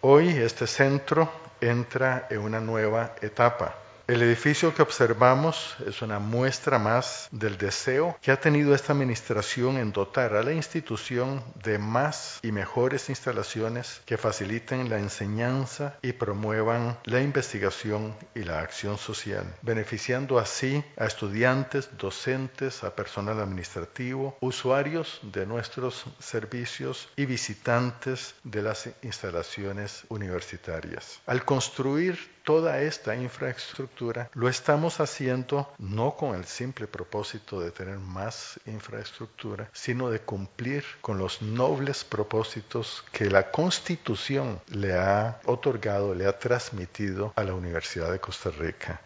Hoy este centro entra en una nueva etapa. El edificio que observamos es una muestra más del deseo que ha tenido esta administración en dotar a la institución de más y mejores instalaciones que faciliten la enseñanza y promuevan la investigación y la acción social, beneficiando así a estudiantes, docentes, a personal administrativo, usuarios de nuestros servicios y visitantes de las instalaciones universitarias. Al construir toda esta infraestructura, lo estamos haciendo no con el simple propósito de tener más infraestructura, sino de cumplir con los nobles propósitos que la Constitución le ha otorgado, le ha transmitido a la Universidad de Costa Rica.